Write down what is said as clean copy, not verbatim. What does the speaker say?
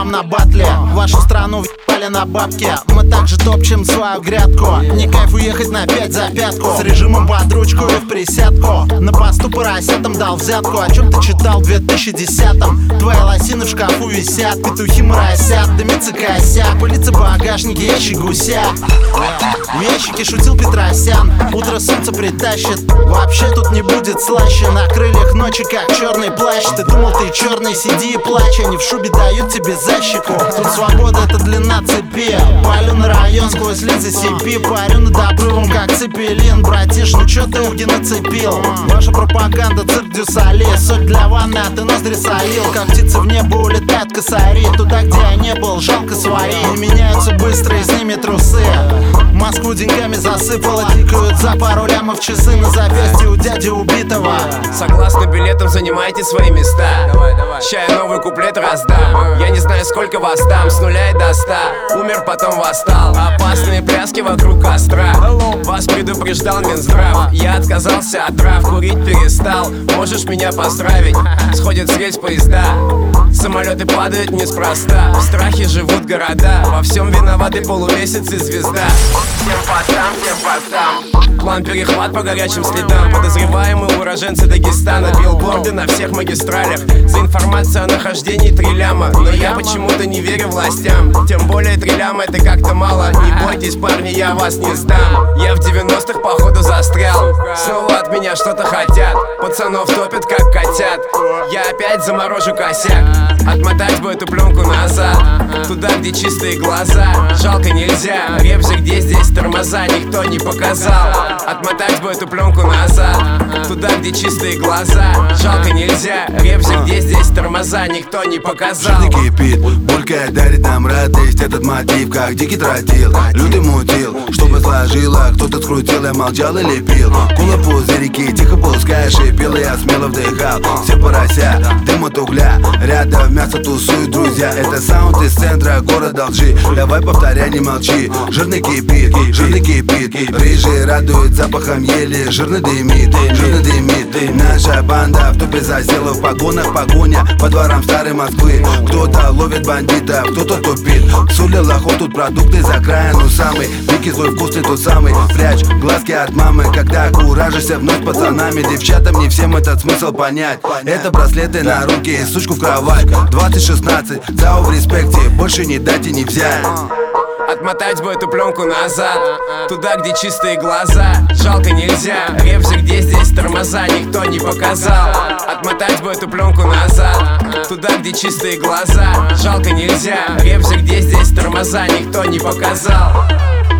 вам на батле. Вашу страну въебали на бабки. Мы также топчем свою грядку. Не кайф уехать на 5 за пятку. С режимом под ручку и в присядку. На посту поросятам дал взятку. О чем ты читал в 2010-м? Твои лосины в шкафу висят. Петухи моросят, дымится косяк. Пылится багажник, ящик гуся. В ящике шутил Петросян. Утро солнце притащит. Вообще тут не будет слаще. На крыльях ночи как черный плащ. Ты думал ты черный, сиди и плачь. Они в шубе дают тебе защику. Тут свобода это длина цепи. Палю на район сквозь линзы CP. Парю над обрывом как цепелин. Братиш, ну чё ты уги нацепил? Ваша пропаганда цирк Дюсали. Соль для ванны, а ты ноздри солил. Как птицы в небо улетают косари. Туда, где я не был, жалко свои. Не меняются быстро, и с ними трусы. Москву деньгами засыпало. Тикают за пару лямов часы на запястье у дяди убитого. Согласно билетам, занимайте свои места. Ща я новый куплет раздам. Я не знаю, сколько вас там, с нуля и до 100. Умер, потом восстал. Опасные пляски вокруг костра. Вас предупреждал Минздрав. Я отказался от трав, курить перестал. Можешь меня поздравить, сходят с рельс поезда. Самолеты падают неспроста. В страхе живут города. Во всем виноваты полумесяц и звезда. Всем постам, всем постам. План перехват по горячим следам. Подозреваемые уроженцы Дагестана. Билборды на всех магистралях. За информацию о нахождении 3 ляма. Но я почему-то не верю властям. Тем более 3 ляма это как-то мало. Не бойтесь, парни, я вас не сдам. Я в 90-х походу застрял. Снова от меня что-то хотят. Пацанов топят как котят. Я опять заморожу косяк. Отмотать бы эту пленку назад. Туда, где чистые глаза. Жалко нельзя. Ребзя, где здесь тормоза, никто не показал. Отмотать бы эту пленку назад. Туда, где чистые глаза. Жалко нельзя. Ребзя, где здесь тормоза, никто не показал. Жизнь кипит, булькая дарит нам радость. Этот мотив, как дикий тротил. Лютый мутил, чтобы сложила. Кто-то скрутил, я молчал и лепил. Кула пузырики, тихо пуская, шипел. Я смело вдыхал, все порося. Дым от угля, рядом мясо тусуют друзья. Это саунд из центра города лжи. Давай повторяй, не молчи. Жирный кипит, жирный кипит. Рыжий радует запахом ели. Жирно дымит, жирно дымит. Наша банда в тупе засела. В погонах погоня по дворам старой Москвы. Кто-то ловит бандитов, кто-то тупит. Сулил охоту, тут продукты за края. Ну самый дикий, злой, вкусный тот самый. Прячь глазки от мамы, когда куражишься вновь с пацанами. Девчатам не всем этот смысл понять. Это браслеты на руки, сучку в кровать. 2016, ЦАО в респекте. Больше не дать и не взять. Отмотать бы эту пленку назад. Туда, где чистые глаза. Жалко нельзя. Ребзя, где здесь тормоза, никто не показал. Отмотать бы эту пленку назад. Туда, где чистые глаза. Жалко нельзя. Ребзя, где здесь тормоза, никто не показал.